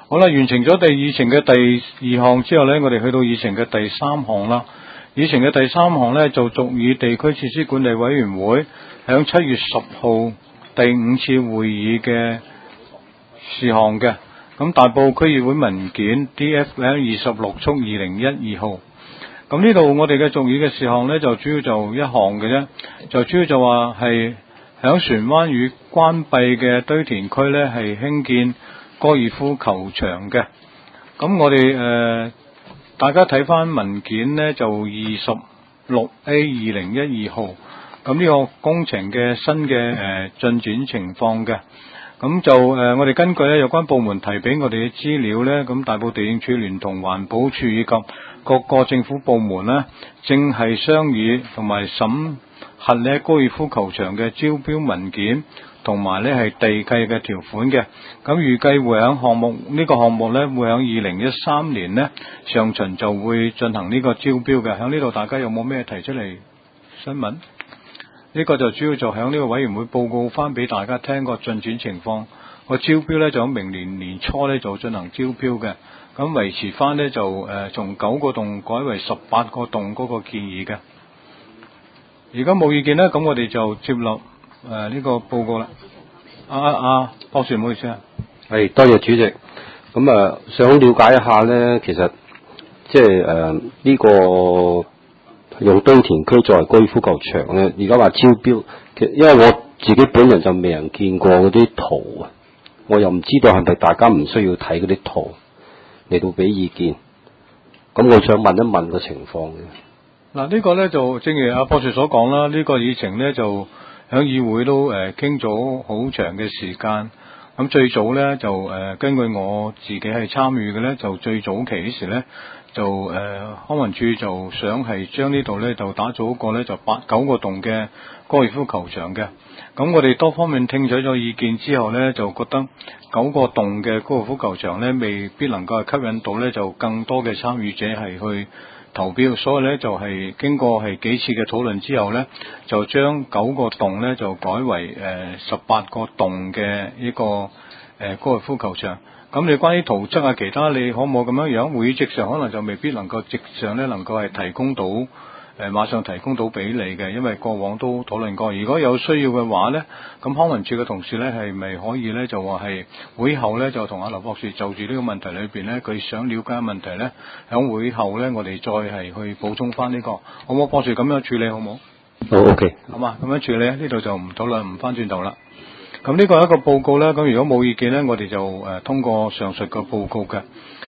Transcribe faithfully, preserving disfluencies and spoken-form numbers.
好啦，完成咗第議程嘅第二項之後呢，我哋去到議程嘅第三項啦。議程嘅第三項呢，就屬於地區設施管理委員會響七月十號第五次會議嘅事項嘅。咁大埔區議會文件 D F L 二十六速二零一二號。咁呢度我哋嘅續議嘅事項呢，就主要就一項嘅啫，就主要就話係響船灣與關閉嘅堆填區呢，係興建高爾夫球場嘅。咁我哋誒、呃、大家睇翻文件呢，就二十六 A 二零一二號。咁呢個工程嘅新嘅誒進展情況嘅。咁就誒、呃、我哋根據咧有關部門提俾我哋嘅資料呢，咁大埔地政處聯同環保署以及各個政府部門呢，正係商議同埋審核呢高爾夫球場嘅招標文件，同埋呢係地契嘅條款嘅。咁預計會喺項目呢、這個項目呢，會喺二零一三年呢上旬就會進行呢個招標嘅。喺呢度大家有冇咩提出嚟新聞？呢個就主要就喺呢個委員會報告翻俾大家聽個進展情況。個招標呢，就喺明年年初呢就進行招標嘅。咁維持翻呢，就誒從九個洞改為十八個洞嗰個建議嘅。而家冇意見呢，咁我哋就接納誒呢個報告啦。啊啊，博士唔好意思啊。 係，多謝主席。咁啊，想了解一下呢，其實即係誒呢個用堆填區作為高爾夫球場咧，而家話招標，其實因為我自己本人就未人見過嗰啲圖啊，我又唔知道係咪大家唔需要睇嗰啲圖嚟到俾意見。咁我想問一問個情況嘅。 嗱，呢個咧就正如阿博士所講啦，呢、這個議程咧就喺議會都誒傾咗好長嘅時間。咁最早咧就誒、呃、根據我自己係參與嘅咧，就最早期嗰時咧就誒、呃、康文署就想係將呢度咧就打造一個咧就八九個洞嘅高爾夫球場嘅。咁我哋多方面聽取咗意見之後咧，就覺得九個洞嘅高爾夫球場咧未必能夠係吸引到咧就更多嘅參與者係去投標，所以咧就係、是、經過係幾次嘅討論之後咧，就將九個洞咧就改為誒十八個洞嘅呢個誒、呃、高爾夫球場。咁你關於圖則啊其他，你可唔可以咁樣樣？會議席上可能就未必能夠席上咧能夠係提供到誒、呃、馬上提供到俾你嘅，因為過往都討論過。如果有需要嘅話咧，咁康文署嘅同事咧係咪可以咧就話係會後咧就同阿劉博士就住呢個問題裏邊咧，佢想了解嘅問題咧，喺會後咧我哋再係去補充翻呢、這個，好唔好？博士咁樣處理好唔好？ 好 OK， 好嘛，咁樣處理咧，呢度就唔討論，唔翻轉頭啦。咁呢個係一個報告啦，咁如果冇意見咧，我哋就誒、呃、通過上述個報告嘅。